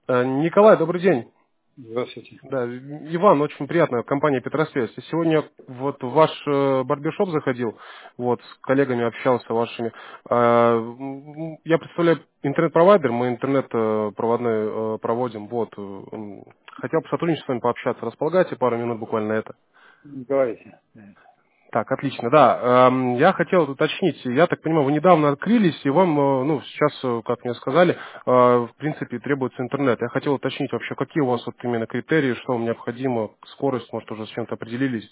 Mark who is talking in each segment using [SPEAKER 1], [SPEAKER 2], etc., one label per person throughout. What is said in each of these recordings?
[SPEAKER 1] Николай, добрый день.
[SPEAKER 2] Здравствуйте.
[SPEAKER 1] Да, Иван, очень приятно, компания Петросвязь. Сегодня вот в ваш барбершоп заходил, вот, с коллегами общался вашими. Я представляю интернет-провайдер, мы интернет проводной проводим, вот. Хотел бы сотрудничать с вами пообщаться. Располагаете пару минут буквально на это?
[SPEAKER 2] Говорите.
[SPEAKER 1] Так, отлично, да. Я хотел уточнить, я так понимаю, вы недавно открылись, и вам, ну, сейчас, как мне сказали, в принципе, требуется интернет. Я хотел уточнить вообще, какие у вас вот именно критерии, что вам необходимо, скорость, может, уже с чем-то определились?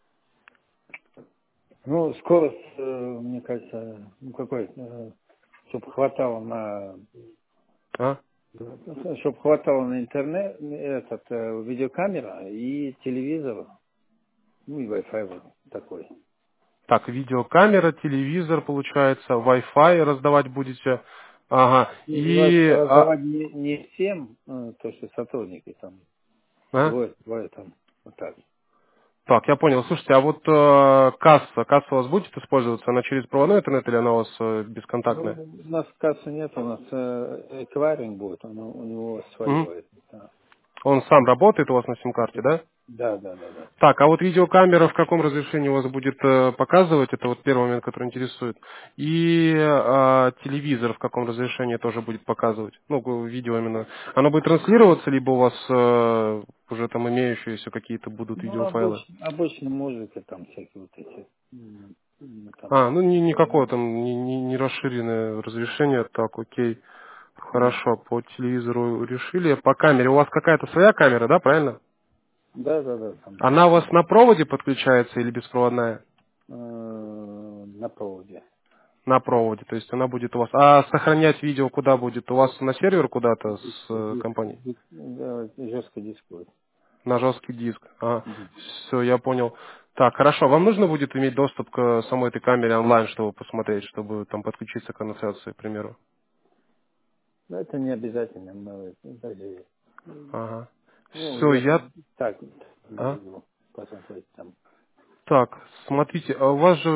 [SPEAKER 2] Ну, скорость, мне кажется, ну какой, чтобы хватало
[SPEAKER 1] А?
[SPEAKER 2] чтобы хватало на интернет, видеокамера и телевизор, ну и Wi-Fi вот такой.
[SPEAKER 1] Так, видеокамера, телевизор, получается, Wi-Fi раздавать будете. Ага. И...
[SPEAKER 2] Раздавать не всем, то, что сотрудники там,
[SPEAKER 1] а?
[SPEAKER 2] двое там, вот так.
[SPEAKER 1] Так, я понял. Слушайте, а вот касса у вас будет использоваться? Она через проводной интернет или она у вас
[SPEAKER 2] Ну,
[SPEAKER 1] бесконтактная?
[SPEAKER 2] у нас кассы нет, у нас эквайринг будет, у него
[SPEAKER 1] Мгм.
[SPEAKER 2] свое. Да.
[SPEAKER 1] Он сам работает у вас на сим-карте, да?
[SPEAKER 2] Да.
[SPEAKER 1] Так, а вот видеокамера в каком разрешении у вас будет показывать? Это вот первый момент, который интересует. И телевизор в каком разрешении тоже будет показывать? Ну, видео именно. Оно будет транслироваться, либо у вас уже там имеющиеся какие-то будут
[SPEAKER 2] Ну,
[SPEAKER 1] видеофайлы?
[SPEAKER 2] обычно музыка, там всякие вот эти, там,
[SPEAKER 1] Ну никакого там не расширенное разрешение. Так, окей. Хорошо, по телевизору решили. По камере. У вас какая-то своя камера, да, правильно?
[SPEAKER 2] да, там,
[SPEAKER 1] Она у вас на проводе подключается или беспроводная?
[SPEAKER 2] на проводе.
[SPEAKER 1] На проводе, то есть она будет у вас. А сохранять видео куда будет? У вас на сервер куда-то с компанией?
[SPEAKER 2] Да, жесткий диск будет.
[SPEAKER 1] На жесткий диск.
[SPEAKER 2] Мгм.
[SPEAKER 1] Все, я понял. Так, хорошо. Вам нужно будет иметь доступ к самой этой камере онлайн, чтобы посмотреть, чтобы там подключиться к трансляции, к примеру?
[SPEAKER 2] Но это не обязательно, мы даже,
[SPEAKER 1] Ага.
[SPEAKER 2] ну,
[SPEAKER 1] Все,
[SPEAKER 2] я
[SPEAKER 1] я...
[SPEAKER 2] так
[SPEAKER 1] А?
[SPEAKER 2] могу посмотреть там.
[SPEAKER 1] Так, смотрите, а у вас же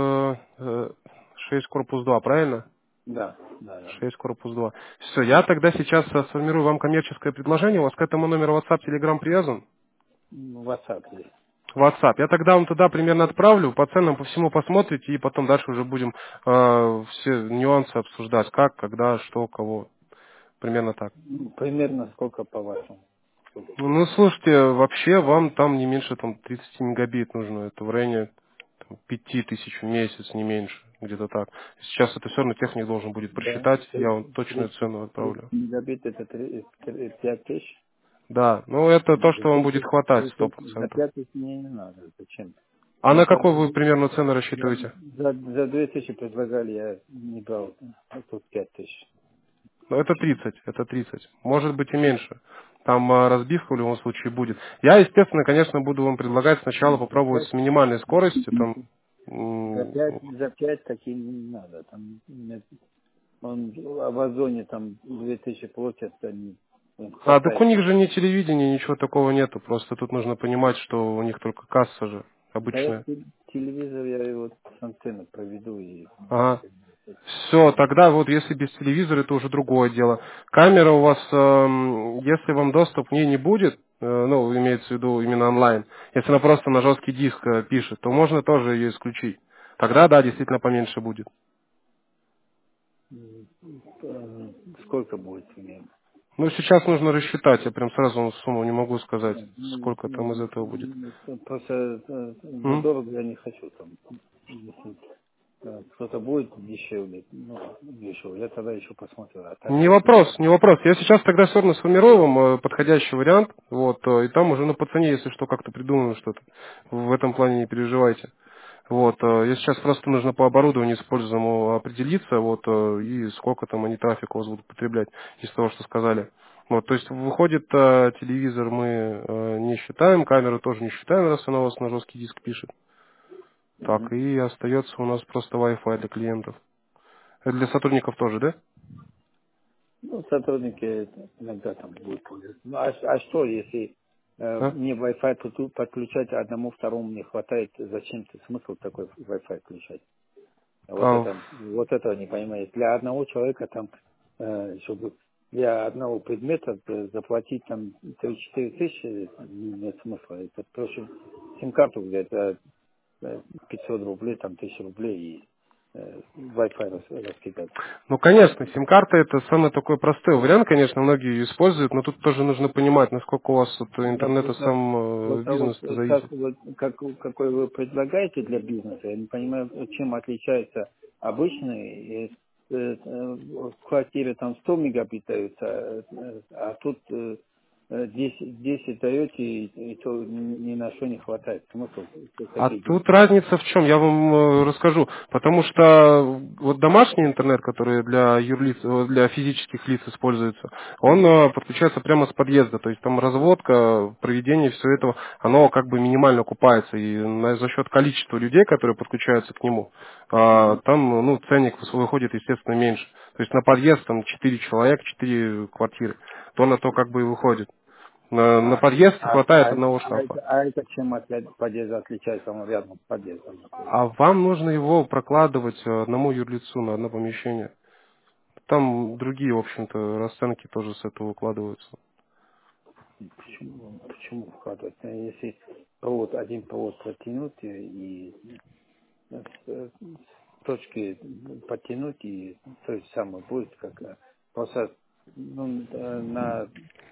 [SPEAKER 1] 6 корпус 2, правильно?
[SPEAKER 2] Да.
[SPEAKER 1] 6 корпус 2. Все, я тогда сейчас сформирую вам коммерческое предложение. У вас к этому номеру WhatsApp, Telegram привязан?
[SPEAKER 2] WhatsApp есть.
[SPEAKER 1] WhatsApp. Я тогда вам туда примерно отправлю, по ценам, по всему посмотрите, и потом дальше уже будем все нюансы обсуждать, как, когда, что, кого. Примерно так.
[SPEAKER 2] Примерно сколько по-вашему? Сколько?
[SPEAKER 1] Ну, слушайте, вообще вам там не меньше там 30 мегабит нужно. Это в районе 5000 в месяц, не меньше. Где-то так. Сейчас это все равно техник должен будет
[SPEAKER 2] Да,
[SPEAKER 1] просчитать. Я вам точную
[SPEAKER 2] 30
[SPEAKER 1] цену отправлю.
[SPEAKER 2] мегабит это 5 тысяч.
[SPEAKER 1] Да, ну это то,
[SPEAKER 2] За
[SPEAKER 1] что вам будет
[SPEAKER 2] 30
[SPEAKER 1] хватать
[SPEAKER 2] за
[SPEAKER 1] 100%.
[SPEAKER 2] 5 тысяч мне не надо. Зачем?
[SPEAKER 1] А
[SPEAKER 2] Я
[SPEAKER 1] на
[SPEAKER 2] там
[SPEAKER 1] какой вы примерно цены
[SPEAKER 2] за,
[SPEAKER 1] рассчитываете?
[SPEAKER 2] за 2000 предлагали, я не брал. А тут 5 тысяч.
[SPEAKER 1] Ну, это 30. Может быть и меньше. Там разбивка в любом случае будет. Я, естественно, конечно, буду вам предлагать сначала
[SPEAKER 2] За
[SPEAKER 1] попробовать
[SPEAKER 2] 5
[SPEAKER 1] с минимальной скоростью. Там,
[SPEAKER 2] за 5 такие не надо. Там нет, он в Озоне там 2000 платят, они им
[SPEAKER 1] Так у
[SPEAKER 2] хватает.
[SPEAKER 1] них же ни телевидения, ничего такого нету. Просто тут нужно понимать, что у них только касса же
[SPEAKER 2] Да я
[SPEAKER 1] обычная.
[SPEAKER 2] телевизор, я его с антенны проведу и
[SPEAKER 1] Ага. Все, тогда вот если без телевизора, это уже другое дело. Камера у вас, если вам доступ к ней не будет, ну, имеется в виду именно онлайн, если она просто на жесткий диск пишет, то можно тоже ее исключить. Тогда, да, действительно поменьше будет.
[SPEAKER 2] сколько будет примерно.
[SPEAKER 1] Ну, сейчас нужно рассчитать, я прям сразу вам сумму не могу сказать,
[SPEAKER 2] Ну,
[SPEAKER 1] сколько там из этого будет.
[SPEAKER 2] просто
[SPEAKER 1] М?
[SPEAKER 2] надолго я не хочу там. Если кто-то будет дешевле, ну, дешевле, я тогда еще посмотрю. А так
[SPEAKER 1] Не
[SPEAKER 2] нет.
[SPEAKER 1] вопрос, не вопрос. Я сейчас тогда все равно сформирую вам подходящий вариант, вот, и там уже на по цене, если что, как-то придумаю что-то. В этом плане не переживайте. Вот, я сейчас просто нужно по оборудованию используемому определиться, вот, и сколько там они трафика у вас будут потреблять из того, что сказали. Вот, то есть выходит, телевизор мы не считаем, камеру тоже не считаем, раз она у вас на жесткий диск пишет. Так,
[SPEAKER 2] Мгм.
[SPEAKER 1] и остается у нас просто Wi-Fi для клиентов. Это для сотрудников тоже, да?
[SPEAKER 2] Ну, сотрудники иногда там будут пользоваться. Ну, а что, если
[SPEAKER 1] А?
[SPEAKER 2] мне Wi-Fi подключать, а одному, второму не хватает, зачем-то смысл такой Wi-Fi включать?
[SPEAKER 1] А,
[SPEAKER 2] Вот этого не понимаю. Для одного человека там, чтобы для одного предмета заплатить там 3-4 тысячи, нет смысла. Это проще сим-карту где-то 500 рублей, там 1000 рублей и Wi-Fi раскидать.
[SPEAKER 1] Ну, конечно, сим-карта это самый такой простой вариант, конечно, многие ее используют, но тут тоже нужно понимать, насколько у вас от
[SPEAKER 2] Вот,
[SPEAKER 1] интернета сам
[SPEAKER 2] а вот
[SPEAKER 1] бизнес зависит.
[SPEAKER 2] какой вы предлагаете для бизнеса, я не понимаю, чем отличается обычный, в квартире там 100 мегабит дается, а тут 10 даете, и то ни на что не хватает. Смысл
[SPEAKER 1] А
[SPEAKER 2] такие
[SPEAKER 1] тут
[SPEAKER 2] деньги.
[SPEAKER 1] разница в чем? Я вам расскажу. Потому что вот домашний интернет, который для юрлиц, для физических лиц используется, он подключается прямо с подъезда. То есть там разводка, проведение всего этого, оно как бы минимально окупается. И за счет количества людей, которые подключаются к нему,
[SPEAKER 2] Мгм.
[SPEAKER 1] там ценник выходит, естественно, меньше. То есть на подъезд там 4 человека, 4 квартиры. То на то как бы и выходит. На подъезд хватает одного шкафа.
[SPEAKER 2] А это чем от подъезда отличается, он рядом с подъездом находится?
[SPEAKER 1] А вам нужно его прокладывать одному юрлицу на одно помещение. Там другие, в общем-то, расценки тоже с этого укладываются.
[SPEAKER 2] Почему вкладывать? Если один провод протянуть и с точки подтянуть, и то же самое будет, как просто на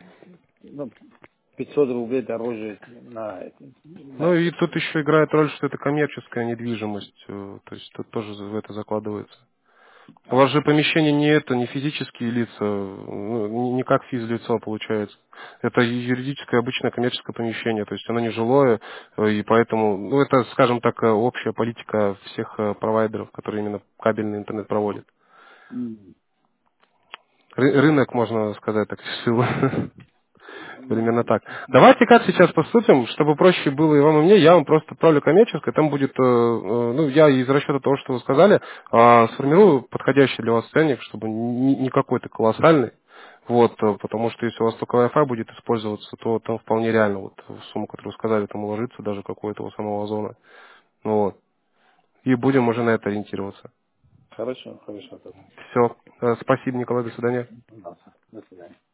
[SPEAKER 2] 500 рублей дороже на
[SPEAKER 1] Ну и
[SPEAKER 2] это.
[SPEAKER 1] тут еще играет роль, что это коммерческая недвижимость. То есть тут тоже в это закладывается. У вас же помещение не это, не физические лица, ну, не как физлицо получается. Это юридическое обычное коммерческое помещение, то есть оно не жилое, и поэтому, ну это, скажем так, общая политика всех провайдеров, которые именно кабельный интернет проводят.
[SPEAKER 2] М.
[SPEAKER 1] Рынок, можно сказать, так решил. Примерно так. Давайте как сейчас поступим, чтобы проще было и вам, и мне, я вам просто отправлю коммерческое, там будет, ну, я из расчета того, что вы сказали, сформирую подходящий для вас ценник, чтобы не какой-то колоссальный, вот, потому что если у вас только Wi-Fi будет использоваться, то там вполне реально, вот, в сумму, которую вы сказали, там уложится даже какой-то у самого озона, ну, вот, и будем уже на это ориентироваться.
[SPEAKER 2] Хорошо, хорошо.
[SPEAKER 1] Все, спасибо, Николай, до свидания.
[SPEAKER 2] До свидания.